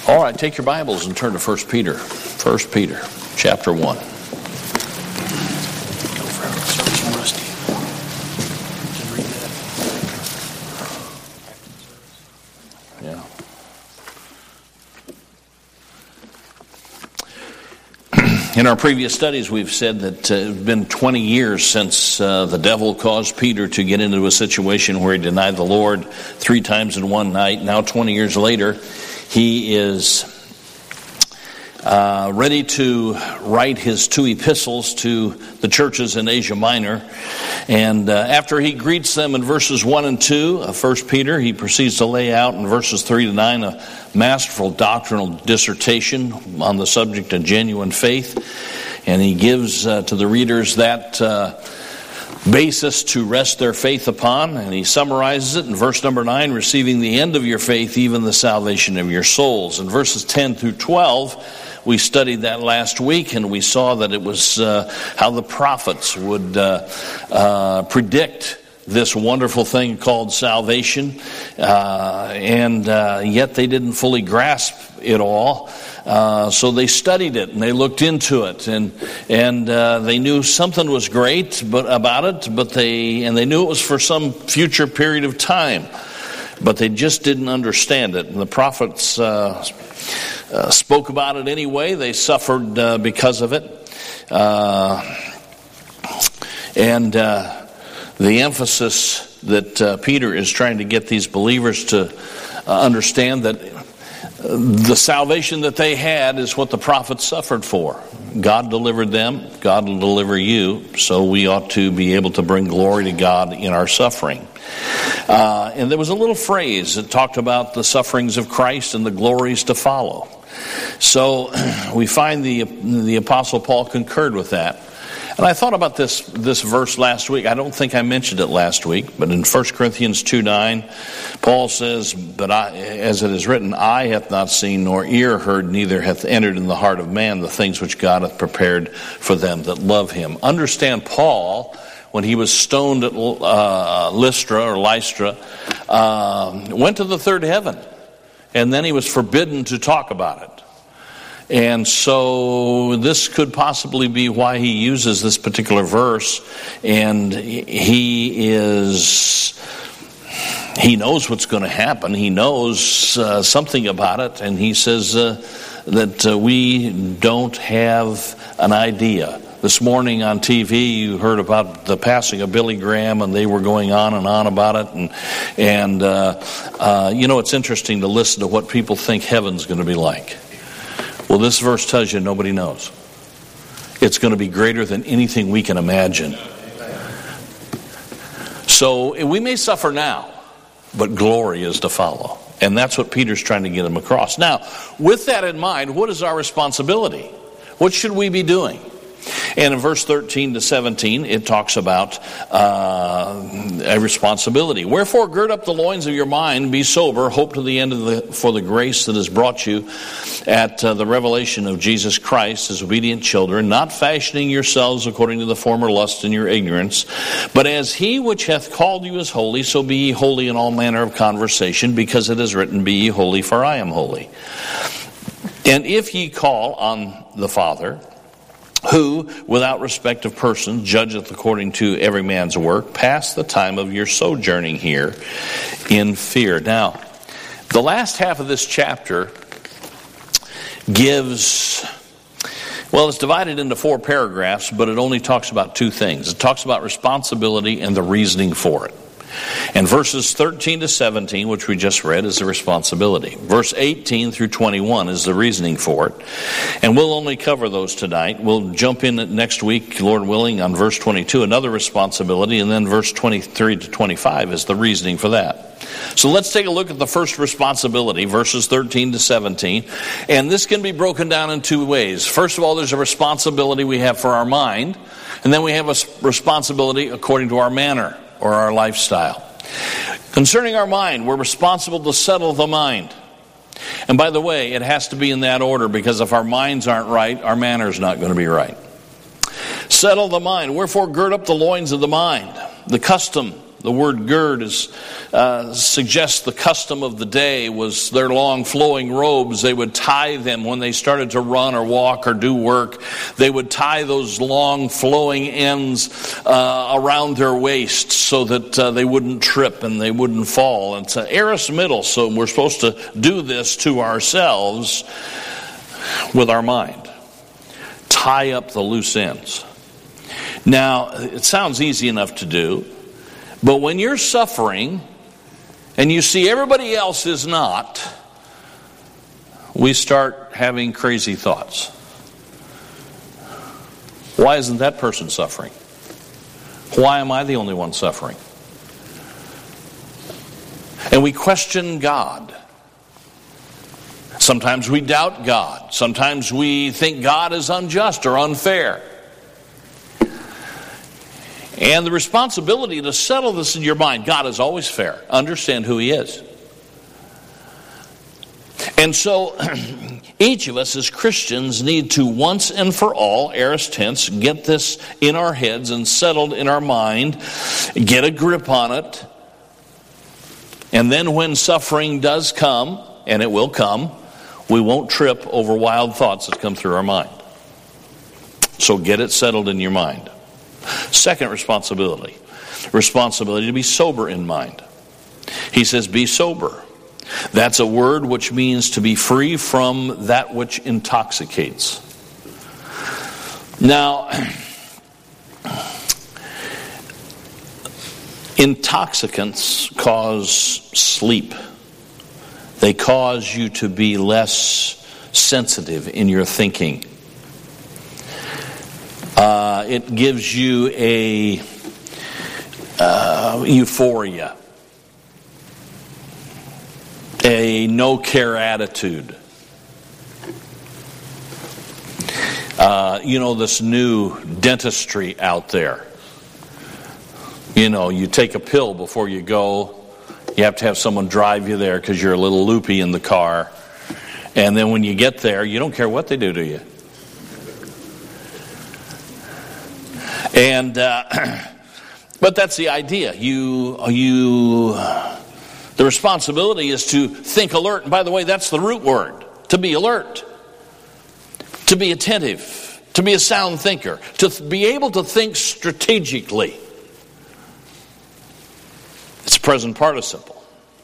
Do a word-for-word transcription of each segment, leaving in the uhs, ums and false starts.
All right, take your Bibles and turn to First Peter. First Peter, chapter one. Yeah. In our previous studies, we've said that uh, it's been twenty years since uh, the devil caused Peter to get into a situation where he denied the Lord three times in one night. Now, twenty years later, he is uh, ready to write his two epistles to the churches in Asia Minor. And uh, after he greets them in verses one and two of First Peter, he proceeds to lay out in verses three to nine a masterful doctrinal dissertation on the subject of genuine faith. And he gives uh, to the readers that uh, basis to rest their faith upon, and he summarizes it in verse number nine, receiving the end of your faith, even the salvation of your souls. In verses ten through twelve, we studied that last week, and we saw that it was uh, how the prophets would uh, uh, predict this wonderful thing called salvation, uh, and uh, yet they didn't fully grasp it all. Uh, so they studied it and they looked into it, and and uh, they knew something was great, but about it, but they and they knew it was for some future period of time, but they just didn't understand it. And the prophets uh, uh, spoke about it anyway. They suffered uh, because of it, uh, and uh, the emphasis that uh, Peter is trying to get these believers to uh, understand that the salvation that they had is what the prophets suffered for. God delivered them. God will deliver you. So we ought to be able to bring glory to God in our suffering. Uh, and there was a little phrase that talked about the sufferings of Christ and the glories to follow. So we find the the Apostle Paul concurred with that. And I thought about this this verse last week. I don't think I mentioned it last week, but in First Corinthians two nine, Paul says, "But I, as it is written, eye hath not seen, nor ear heard, neither hath entered in the heart of man the things which God hath prepared for them that love him." Understand, Paul, when he was stoned at uh, Lystra or Lystra, uh, went to the third heaven, and then he was forbidden to talk about it. And so this could possibly be why he uses this particular verse, and he is, he knows what's going to happen. He knows uh, something about it, and he says uh, that uh, we don't have an idea. This morning on T V, you heard about the passing of Billy Graham, and they were going on and on about it. And, and uh, uh, you know, it's interesting to listen to what people think heaven's going to be like. Well, this verse tells you nobody knows. It's going to be greater than anything we can imagine. So we may suffer now, but glory is to follow. And that's what Peter's trying to get them across. Now, with that in mind, what is our responsibility? What should we be doing? And in verse thirteen to seventeen, it talks about uh, a responsibility. "Wherefore gird up the loins of your mind, be sober, hope to the end of the for the grace that has brought you at uh, the revelation of Jesus Christ as obedient children, not fashioning yourselves according to the former lust in your ignorance, but as he which hath called you is holy, so be ye holy in all manner of conversation, because it is written, Be ye holy, for I am holy. And if ye call on the Father, who, without respect of persons, judgeth according to every man's work, pass the time of your sojourning here in fear." Now, the last half of this chapter gives, well, it's divided into four paragraphs, but it only talks about two things. It talks about responsibility and the reasoning for it. And verses thirteen to seventeen, which we just read, is the responsibility. Verse eighteen through twenty-one is the reasoning for it. And we'll only cover those tonight. We'll jump in next week, Lord willing, on verse twenty-two, another responsibility, and then verse twenty-three to twenty-five is the reasoning for that. So let's take a look at the first responsibility, verses thirteen to seventeen. And this can be broken down in two ways. First of all, there's a responsibility we have for our mind, and then we have a responsibility according to our manner or our lifestyle. Concerning our mind, we're responsible to settle the mind. And by the way, it has to be in that order, because if our minds aren't right, our manner's not going to be right. Settle the mind. Wherefore gird up the loins of the mind. The custom The word gird is, uh, suggests the custom of the day was their long flowing robes. They would tie them when they started to run or walk or do work. They would tie those long flowing ends uh, around their waist so that uh, they wouldn't trip and they wouldn't fall. It's an aorist middle, so we're supposed to do this to ourselves with our mind. Tie up the loose ends. Now, it sounds easy enough to do, but when you're suffering and you see everybody else is not, we start having crazy thoughts. Why isn't that person suffering? Why am I the only one suffering? And we question God. Sometimes we doubt God. Sometimes we think God is unjust or unfair. And the responsibility to settle this in your mind, God is always fair. Understand who He is. And so, each of us as Christians need to once and for all, aorist tense, get this in our heads and settled in our mind, get a grip on it, and then when suffering does come, and it will come, we won't trip over wild thoughts that come through our mind. So get it settled in your mind. Second responsibility, responsibility to be sober in mind. He says, be sober. That's a word which means to be free from that which intoxicates. Now, intoxicants cause sleep. They cause you to be less sensitive in your thinking. Uh, it gives you a uh, euphoria, a no-care attitude. Uh, you know, this new dentistry out there. You know, you take a pill before you go. You have to have someone drive you there because you're a little loopy in the car. And then when you get there, you don't care what they do to you. And uh, but that's the idea. You you the responsibility is to think alert. And by the way, that's the root word. To be alert. To be attentive. To be a sound thinker. To be able to think strategically. It's a present participle.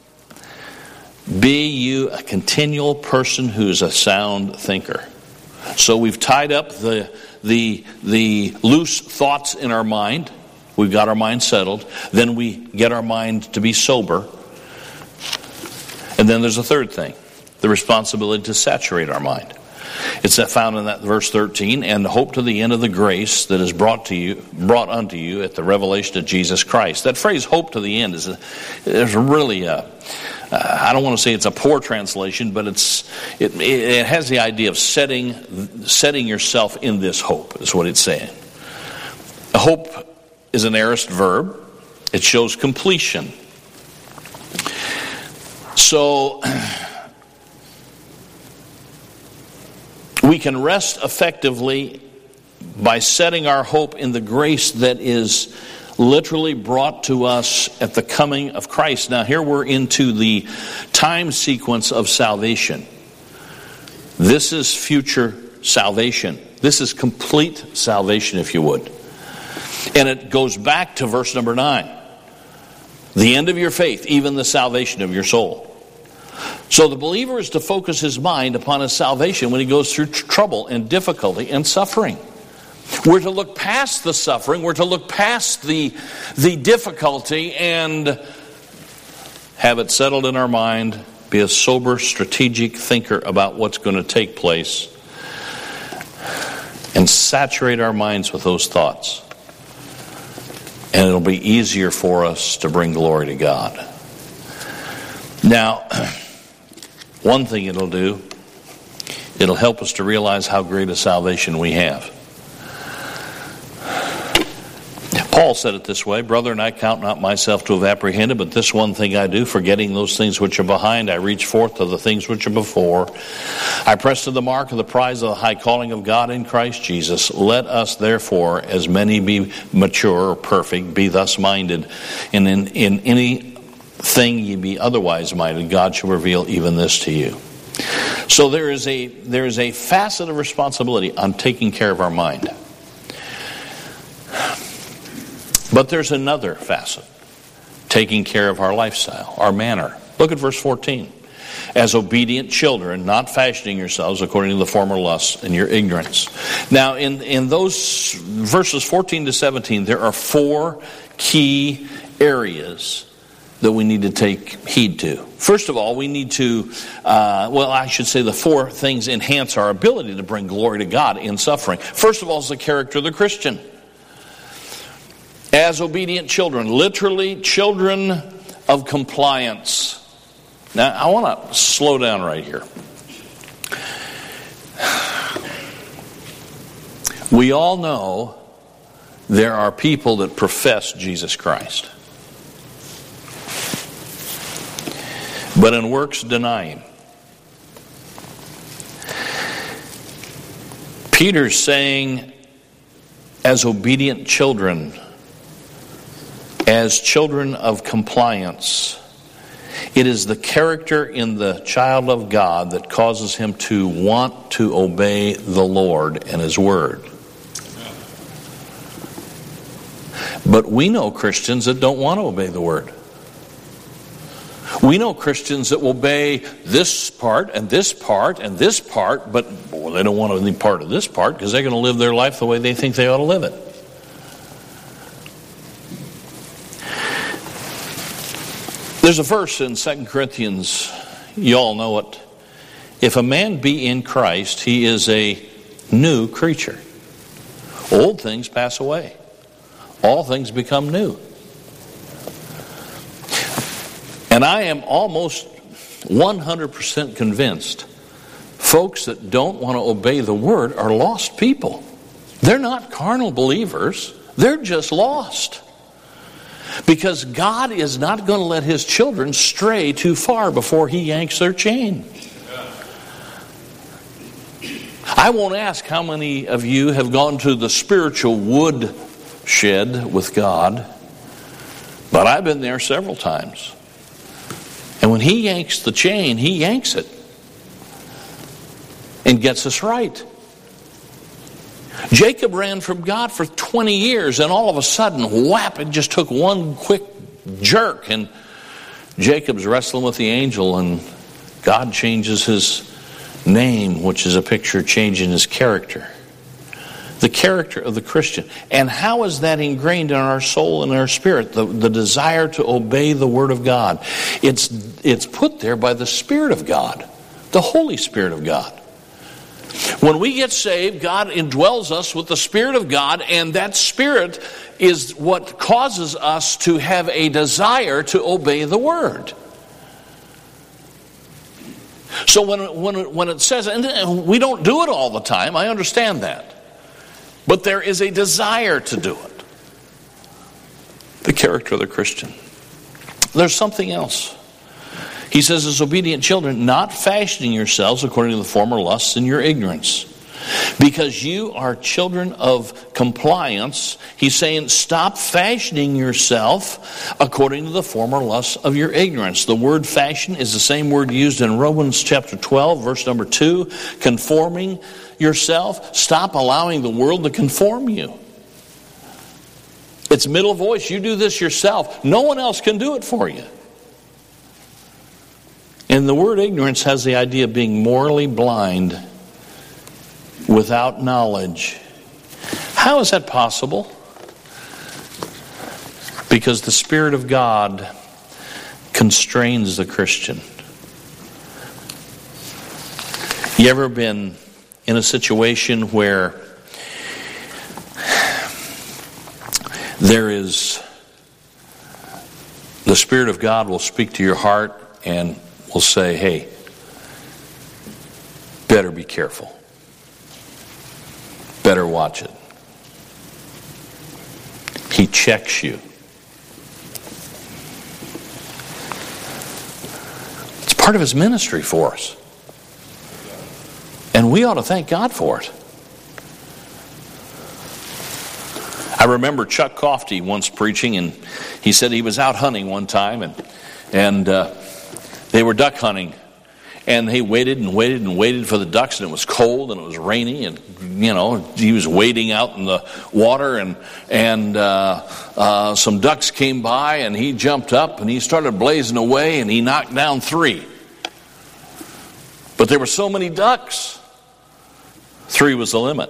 Be you a continual person who's a sound thinker. So we've tied up the the the loose thoughts in our mind. We've got our mind settled. Then we get our mind to be sober. And then there's a third thing, the responsibility to saturate our mind. It's found in that verse thirteen, and hope to the end of the grace that is brought to you, brought unto you at the revelation of Jesus Christ. That phrase, hope to the end, is a, is really a, uh, I don't want to say it's a poor translation, but it's it, it has the idea of setting setting yourself in this hope, is what it's saying. A hope is an aorist verb. It shows completion. So we can rest effectively by setting our hope in the grace that is literally brought to us at the coming of Christ. Now here we're into the time sequence of salvation. This is future salvation. This is complete salvation, if you would. And it goes back to verse number nine. The end of your faith, even the salvation of your soul. So the believer is to focus his mind upon his salvation when he goes through tr- trouble and difficulty and suffering. We're to look past the suffering. We're to look past the, the difficulty and have it settled in our mind. Be a sober, strategic thinker about what's going to take place. And saturate our minds with those thoughts. And it'll be easier for us to bring glory to God. Now, one thing it'll do, it'll help us to realize how great a salvation we have. Paul said it this way, "Brethren, I count not myself to have apprehended, but this one thing I do, forgetting those things which are behind, I reach forth to the things which are before. I press to the mark of the prize of the high calling of God in Christ Jesus. Let us therefore, as many be mature or perfect, be thus minded. And in, in anything ye be otherwise minded, God shall reveal even this to you." So there is a there is a facet of responsibility on taking care of our mind. But there's another facet, taking care of our lifestyle, our manner. Look at verse fourteen. "As obedient children, not fashioning yourselves according to the former lusts in your ignorance." Now, in, in those verses fourteen to seventeen, there are four key areas that we need to take heed to. First of all, we need to, uh, well, I should say the four things enhance our ability to bring glory to God in suffering. First of all is the character of the Christian. As obedient children, literally children of compliance. Now, I want to slow down right here. We all know there are people that profess Jesus Christ, but in works deny Him. Peter's saying, as obedient children, as children of compliance, it is the character in the child of God that causes him to want to obey the Lord and His Word. But we know Christians that don't want to obey the Word. We know Christians that will obey this part and this part and this part, but well, they don't want any part of this part because they're going to live their life the way they think they ought to live it. There's a verse in Second Corinthians, you all know it. If a man be in Christ, he is a new creature. Old things pass away. All things become new. And I am almost one hundred percent convinced folks that don't want to obey the Word are lost people. They're not carnal believers. They're just lost. Because God is not going to let His children stray too far before He yanks their chain. I won't ask how many of you have gone to the spiritual wood shed with God, but I've been there several times. And when He yanks the chain, He yanks it and gets us right. Jacob ran from God for twenty years, and all of a sudden, whap, it just took one quick jerk, and Jacob's wrestling with the angel, and God changes his name, which is a picture of changing his character. The character of the Christian. And how is that ingrained in our soul and our spirit? The, the desire to obey the Word of God. It's, it's put there by the Spirit of God, the Holy Spirit of God. When we get saved, God indwells us with the Spirit of God, and that Spirit is what causes us to have a desire to obey the Word. So when, when, when it says, and we don't do it all the time, I understand that. But there is a desire to do it. The character of the Christian. There's something else. He says, as obedient children, not fashioning yourselves according to the former lusts in your ignorance. Because you are children of compliance, he's saying, stop fashioning yourself according to the former lusts of your ignorance. The word fashion is the same word used in Romans chapter twelve, verse number two. Conforming yourself. Stop allowing the world to conform you. It's middle voice. You do this yourself. No one else can do it for you. And the word ignorance has the idea of being morally blind without knowledge. How is that possible? Because the Spirit of God constrains the Christian. You ever been in a situation where there is the Spirit of God will speak to your heart and will say, hey, better be careful. Better watch it. He checks you. It's part of his ministry for us. And we ought to thank God for it. I remember Chuck Coffey once preaching, and he said he was out hunting one time, and and uh, they were duck hunting. And he waited and waited and waited for the ducks, and it was cold and it was rainy, and you know he was wading out in the water, and and uh, uh, some ducks came by, and he jumped up and he started blazing away, and he knocked down three. But there were so many ducks, three was the limit.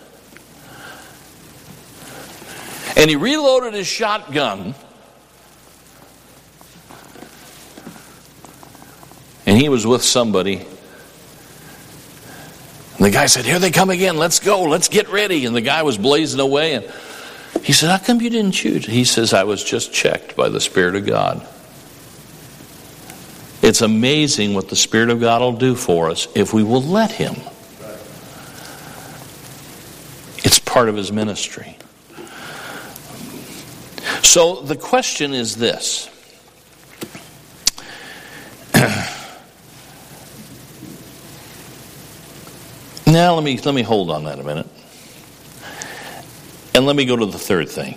And he reloaded his shotgun. And he was with somebody. And the guy said, "Here they come again. Let's go. Let's get ready." And the guy was blazing away. And he said, "How come you didn't shoot?" He says, "I was just checked by the Spirit of God." It's amazing what the Spirit of God will do for us if we will let Him. It's part of His ministry. So the question is this. Now let me let me hold on that a minute. And let me go to the third thing.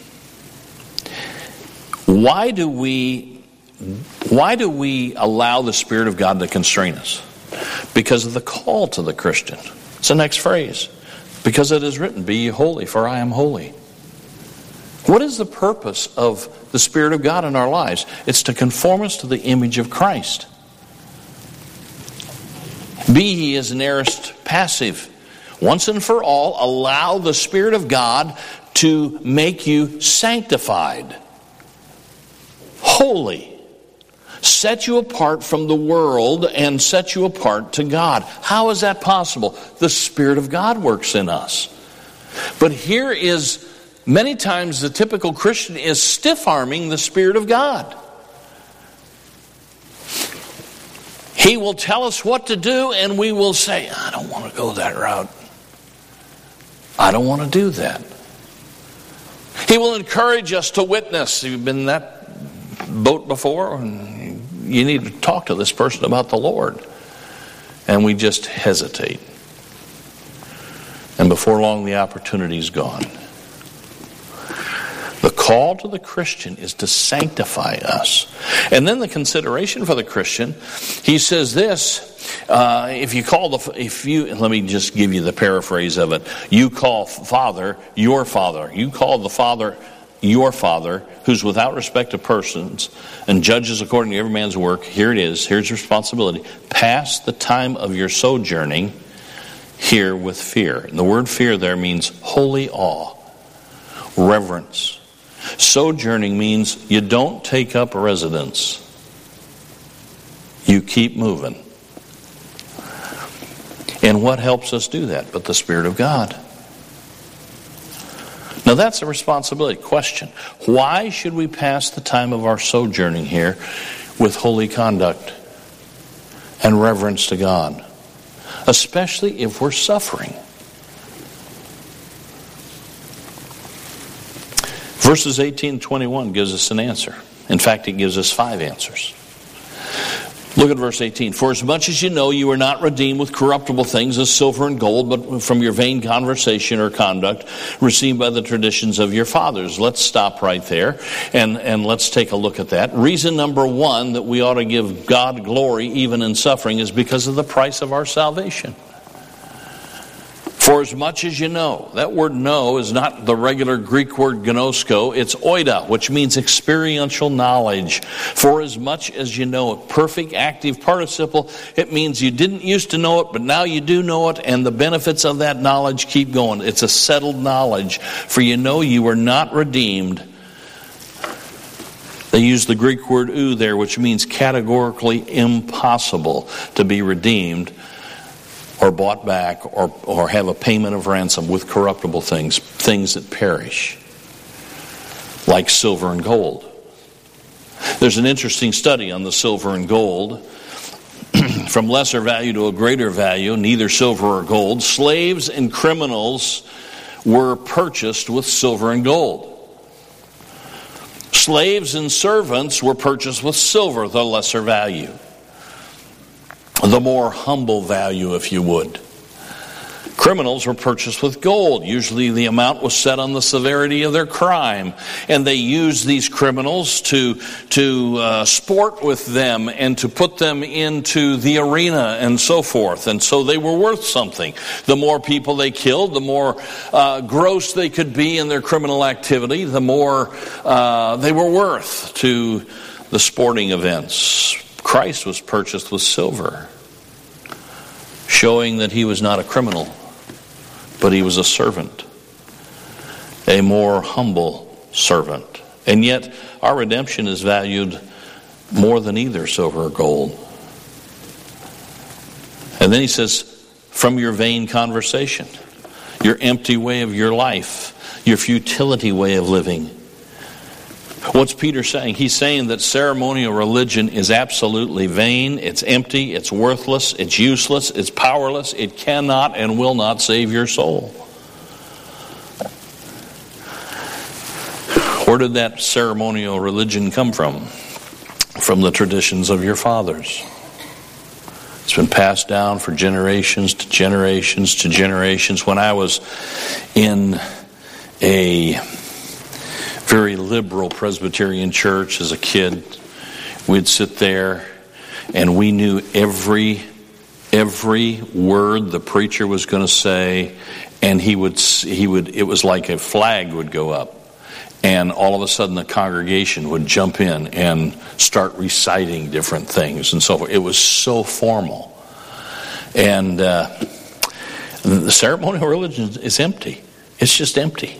Why do we why do we allow the Spirit of God to constrain us? Because of the call to the Christian. It's the next phrase. Because it is written, "Be ye holy, for I am holy." What is the purpose of the Spirit of God in our lives? It's to conform us to the image of Christ. Be ye as an aorist passive. Once and for all, allow the Spirit of God to make you sanctified, holy, set you apart from the world and set you apart to God. How is that possible? The Spirit of God works in us. But here is, many times the typical Christian is stiff-arming the Spirit of God. He will tell us what to do, and we will say, "I don't want to go that route. I don't want to do that." He will encourage us to witness. You've been in that boat before, and you need to talk to this person about the Lord. And we just hesitate. And before long, the opportunity's gone. The call to the Christian is to sanctify us. And then the consideration for the Christian, he says this, uh, if you call the, if you, let me just give you the paraphrase of it. You call Father your Father. You call the Father your Father, who's without respect of persons and judges according to every man's work. Here it is. Here's your responsibility. Pass the time of your sojourning here with fear. And the word fear there means holy awe, reverence. Sojourning means you don't take up residence. You keep moving. And what helps us do that but the Spirit of God? Now that's a responsibility. Question. Why should we pass the time of our sojourning here with holy conduct and reverence to God? Especially if we're suffering. Verses eighteen and twenty-one gives us an answer. In fact, it gives us five answers. Look at verse eighteen. For as much as you know you are not redeemed with corruptible things as silver and gold, but from your vain conversation or conduct received by the traditions of your fathers. Let's stop right there and, and let's take a look at that. Reason number one that we ought to give God glory even in suffering is because of the price of our salvation. For as much as you know. That word know is not the regular Greek word gnosko. It's oida, which means experiential knowledge. For as much as you know it. Perfect active participle. It means you didn't used to know it, but now you do know it, and the benefits of that knowledge keep going. It's a settled knowledge. For you know you were not redeemed. They use the Greek word ou there, which means categorically impossible to be redeemed or bought back, or, or have a payment of ransom with corruptible things, things that perish, like silver and gold. There's an interesting study on the silver and gold. From lesser value to a greater value, neither silver or gold. Slaves and criminals were purchased with silver and gold. Slaves and servants were purchased with silver, the lesser value. The more humble value, if you would. Criminals were purchased with gold. Usually the amount was set on the severity of their crime. And they used these criminals to, to uh, sport with them and to put them into the arena and so forth. And so they were worth something. The more people they killed, the more uh, gross they could be in their criminal activity, the more uh, they were worth to the sporting events. Christ was purchased with silver, showing that he was not a criminal, but he was a servant, a more humble servant. And yet, our redemption is valued more than either silver or gold. And then he says, from your vain conversation, your empty way of your life, your futility way of living. What's Peter saying? He's saying that ceremonial religion is absolutely vain, it's empty, it's worthless, it's useless, it's powerless, it cannot and will not save your soul. Where did that ceremonial religion come from? From the traditions of your fathers. It's been passed down for generations to generations to generations. When I was in a very liberal Presbyterian church as a kid, we'd sit there and we knew every every word the preacher was going to say, and he would he would it was like a flag would go up, and all of a sudden the congregation would jump in and start reciting different things and so forth. It was so formal. And uh, the ceremonial religion is empty. It's just empty.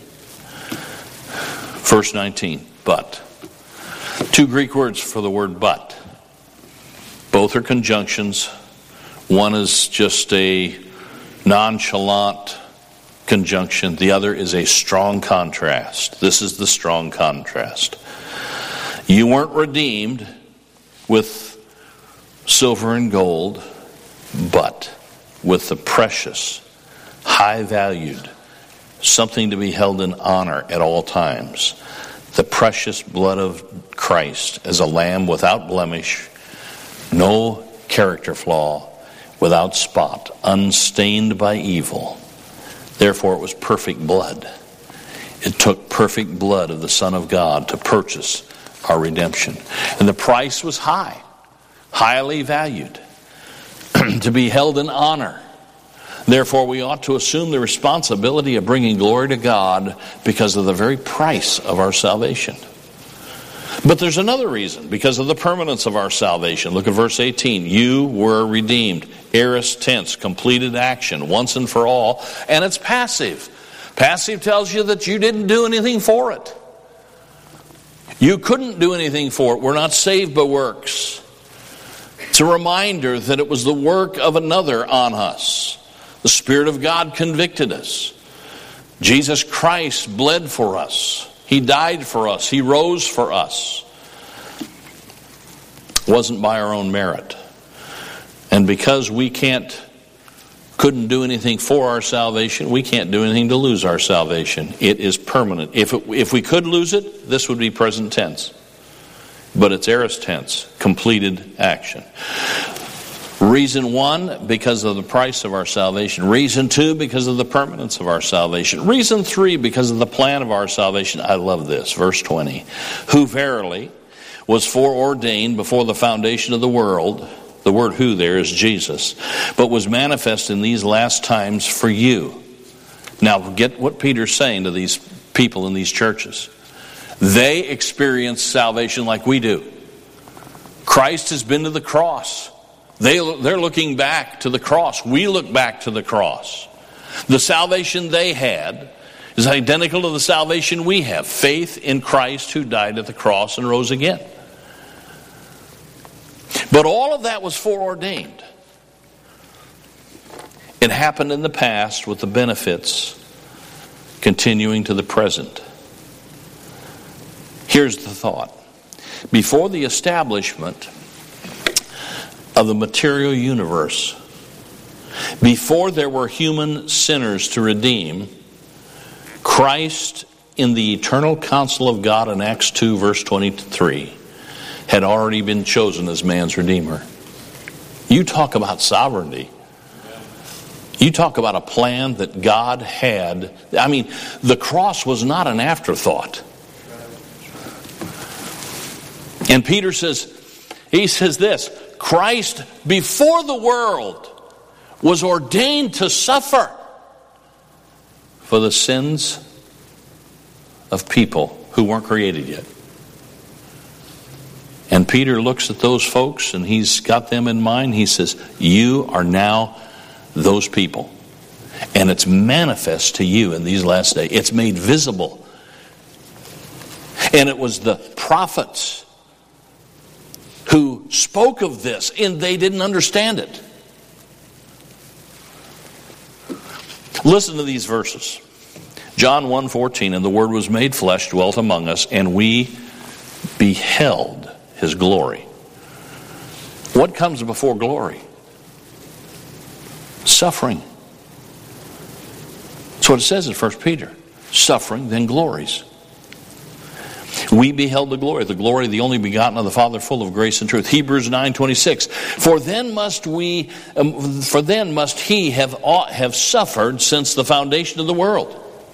Verse nineteen, but. Two Greek words for the word but. Both are conjunctions. One is just a nonchalant conjunction. The other is a strong contrast. This is the strong contrast. You weren't redeemed with silver and gold, but with the precious, high-valued, something to be held in honor at all times, the precious blood of Christ as a lamb without blemish, no character flaw, without spot, unstained by evil. Therefore it was perfect blood. It took perfect blood of the Son of God to purchase our redemption. And the price was high, highly valued, to be held in honor. Therefore, we ought to assume the responsibility of bringing glory to God because of the very price of our salvation. But there's another reason, because of the permanence of our salvation. Look at verse eighteen. You were redeemed. Aorist tense, completed action, once and for all. And it's passive. Passive tells you that you didn't do anything for it. You couldn't do anything for it. We're not saved by works. It's a reminder that it was the work of another on us. The Spirit of God convicted us. Jesus Christ bled for us. He died for us. He rose for us. It wasn't by our own merit. And because we can't, couldn't do anything for our salvation, we can't do anything to lose our salvation. It is permanent. If it, if we could lose it, this would be present tense. But it's aorist tense, completed action. Reason one, because of the price of our salvation. Reason two, because of the permanence of our salvation. Reason three, because of the plan of our salvation. I love this, verse twenty. Who verily was foreordained before the foundation of the world. The word who there is Jesus. But was manifest in these last times for you. Now get what Peter's saying to these people in these churches. They experience salvation like we do. Christ has been to the cross. They, they're looking back to the cross. We look back to the cross. The salvation they had is identical to the salvation we have. Faith in Christ who died at the cross and rose again. But all of that was foreordained. It happened in the past with the benefits continuing to the present. Here's the thought. Before the establishment of the material universe, before there were human sinners to redeem, Christ in the eternal counsel of God in Acts two, verse twenty-three, had already been chosen as man's Redeemer. You talk about sovereignty. You talk about a plan that God had. I mean, the cross was not an afterthought. And Peter says, he says this, Christ before the world was ordained to suffer for the sins of people who weren't created yet. And Peter looks at those folks and he's got them in mind. He says, you are now those people. And it's manifest to you in these last days. It's made visible. And it was the prophets who spoke of this, and they didn't understand it. Listen to these verses. John one fourteen, and the Word was made flesh, dwelt among us, and we beheld His glory. What comes before glory? Suffering. That's what it says in First Peter. Suffering, then glories. We beheld the glory, the glory of the only begotten of the Father, full of grace and truth. Hebrews nine twenty-six. For then must we, um, for then must he have ought, have suffered since the foundation of the world.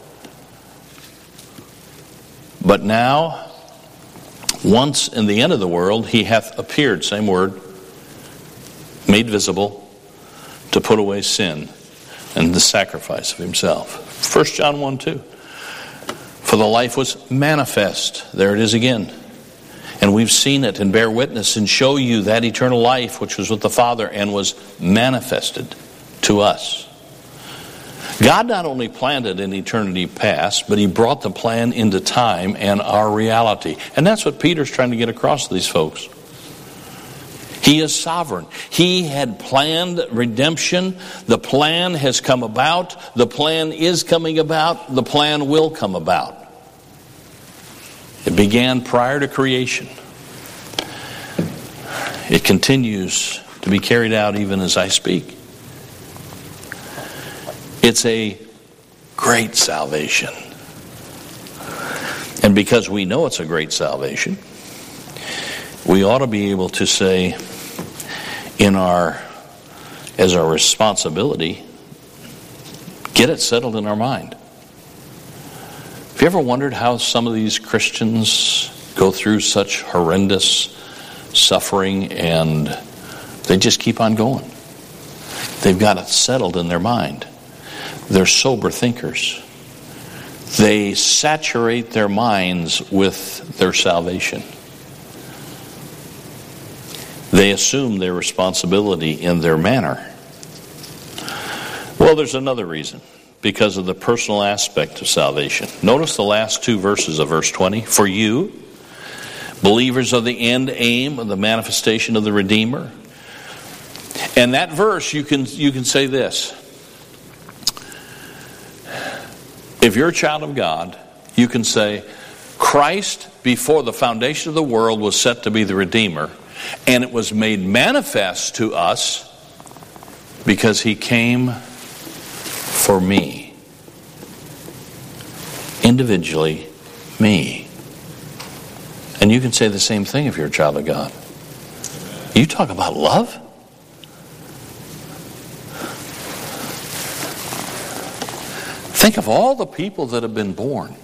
But now, once in the end of the world, he hath appeared, same word, made visible, to put away sin and the sacrifice of himself. First John one two. For the life was manifest. There it is again. And we've seen it and bear witness and show you that eternal life which was with the Father and was manifested to us. God not only planned it in eternity past, but He brought the plan into time and our reality. And that's what Peter's trying to get across to these folks. He is sovereign. He had planned redemption. The plan has come about. The plan is coming about. The plan will come about. It began prior to creation. It continues to be carried out even as I speak. It's a great salvation. And because we know it's a great salvation, we ought to be able to say in our, as our responsibility, get it settled in our mind. Have you ever wondered how some of these Christians go through such horrendous suffering and they just keep on going? They've got it settled in their mind. They're sober thinkers. They saturate their minds with their salvation. They assume their responsibility in their manner. Well, there's another reason. Because of the personal aspect of salvation. Notice the last two verses of verse twenty. For you, believers of the end aim of the manifestation of the Redeemer. And that verse, you can you can say this. If you're a child of God, you can say, Christ, before the foundation of the world, was set to be the Redeemer. And it was made manifest to us because He came for me. Individually, me. And you can say the same thing if you're a child of God. You talk about love? Think of all the people that have been born.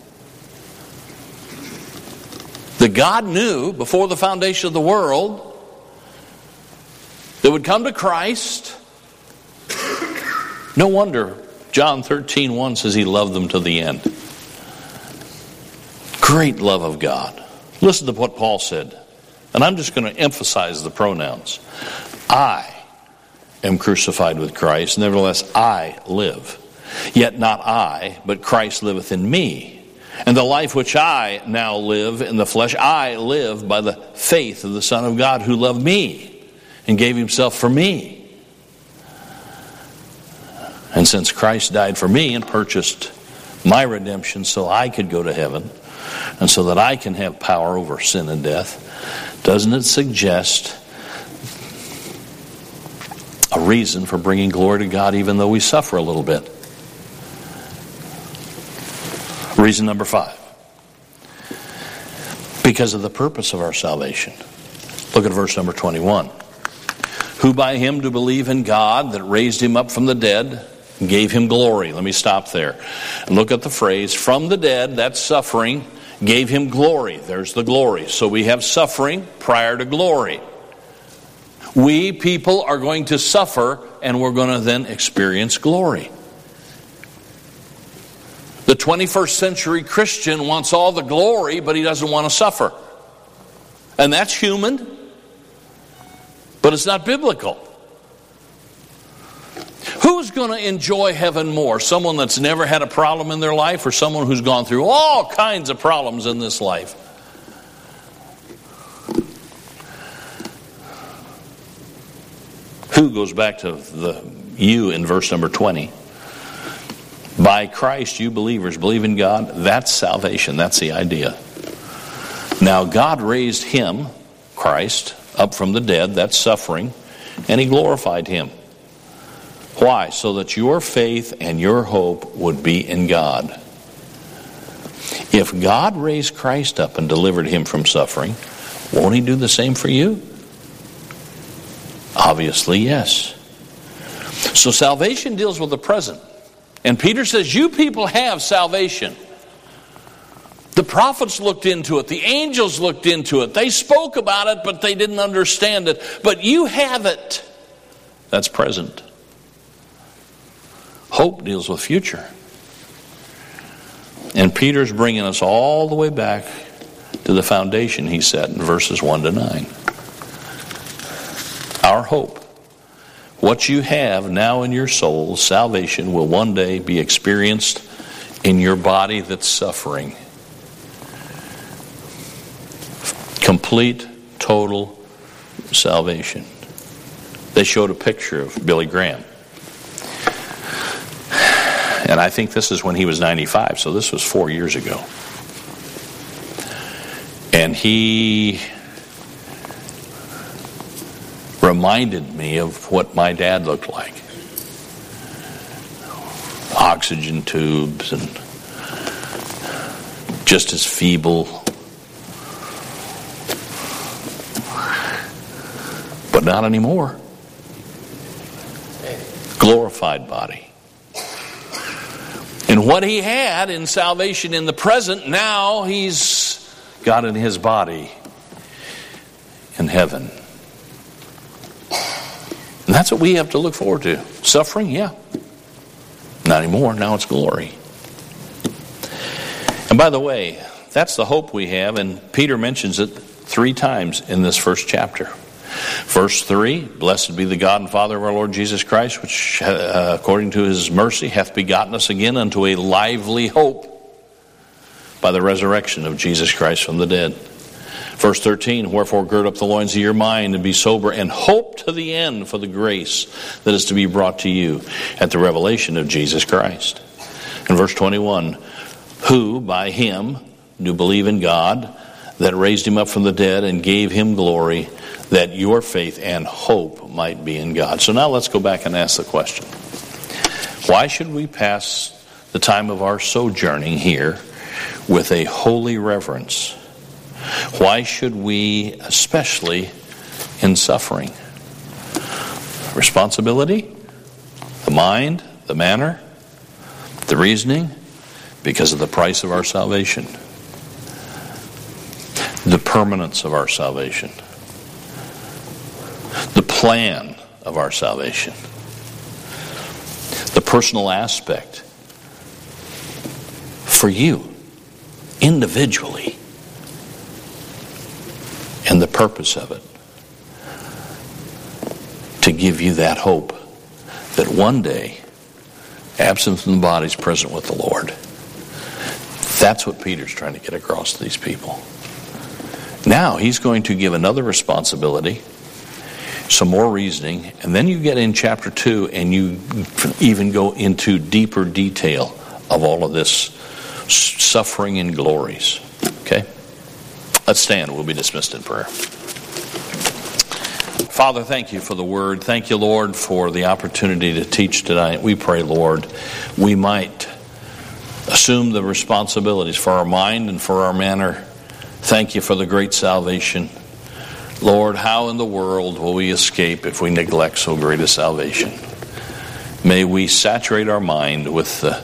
That God knew before the foundation of the world that would come to Christ. No wonder John thirteen one says He loved them to the end. Great love of God. Listen to what Paul said. And I'm just going to emphasize the pronouns. I am crucified with Christ. Nevertheless, I live. Yet not I, but Christ liveth in me. And the life which I now live in the flesh, I live by the faith of the Son of God who loved me and gave Himself for me. And since Christ died for me and purchased my redemption so I could go to heaven and so that I can have power over sin and death, doesn't it suggest a reason for bringing glory to God even though we suffer a little bit? Reason number five. Because of the purpose of our salvation. Look at verse number twenty-one. Who by him do believe in God that raised him up from the dead, gave him glory. Let me stop there. And look at the phrase, from the dead, that's suffering, gave him glory. There's the glory. So we have suffering prior to glory. We people are going to suffer, and we're going to then experience glory. The twenty-first century Christian wants all the glory, but he doesn't want to suffer. And that's human, but it's not biblical. Who's going to enjoy heaven more? Someone that's never had a problem in their life, or someone who's gone through all kinds of problems in this life? Who goes back to the you in verse number twenty. By Christ, you believers believe in God. That's salvation. That's the idea. Now, God raised him, Christ, up from the dead. That's suffering. And he glorified him. Why? So that your faith and your hope would be in God. If God raised Christ up and delivered him from suffering, won't he do the same for you? Obviously, yes. So salvation deals with the present. And Peter says, you people have salvation. The prophets looked into it. The angels looked into it. They spoke about it, but they didn't understand it. But you have it. That's present. Hope deals with future. And Peter's bringing us all the way back to the foundation he set in verses one to nine. Our hope. What you have now in your soul, salvation, will one day be experienced in your body that's suffering. Complete, total salvation. They showed a picture of Billy Graham. And I think this is when he was ninety-five, so this was four years ago. And he reminded me of what my dad looked like. Oxygen tubes and just as feeble. But not anymore. Glorified body. And what he had in salvation in the present, now he's got in his body in heaven. And that's what we have to look forward to. Suffering, yeah. Not anymore. Now it's glory. And by the way, that's the hope we have, and Peter mentions it three times in this first chapter. Verse three, blessed be the God and Father of our Lord Jesus Christ, which uh, according to his mercy hath begotten us again unto a lively hope by the resurrection of Jesus Christ from the dead. Verse thirteen, wherefore gird up the loins of your mind and be sober and hope to the end for the grace that is to be brought to you at the revelation of Jesus Christ. And verse twenty-one, who by him do believe in God that raised him up from the dead and gave him glory, that your faith and hope might be in God. So now let's go back and ask the question. Why should we pass the time of our sojourning here with a holy reverence? Why should we, especially in suffering? Responsibility, the mind, the manner, the reasoning, because of the price of our salvation, the permanence of our salvation, the plan of our salvation, the personal aspect for you individually, and the purpose of it to give you that hope that one day, absent from the body, is present with the Lord. That's what Peter's trying to get across to these people. Now he's going to give another responsibility, some more reasoning, and then you get in chapter two and you even go into deeper detail of all of this suffering and glories. Okay? Let's stand. We'll be dismissed in prayer. Father, thank you for the word. Thank you, Lord, for the opportunity to teach tonight. We pray, Lord, we might assume the responsibilities for our mind and for our manner Thank you for the great salvation. Lord, how in the world will we escape if we neglect so great a salvation? May we saturate our mind with the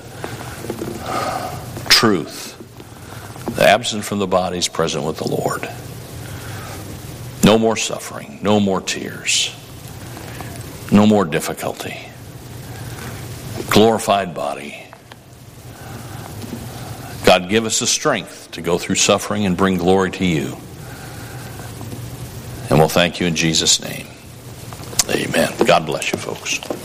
truth. The absent from the body is present with the Lord. No more suffering, no more tears, no more difficulty. Glorified body. God, give us the strength to go through suffering and bring glory to you. And we'll thank you in Jesus' name. Amen. God bless you, folks.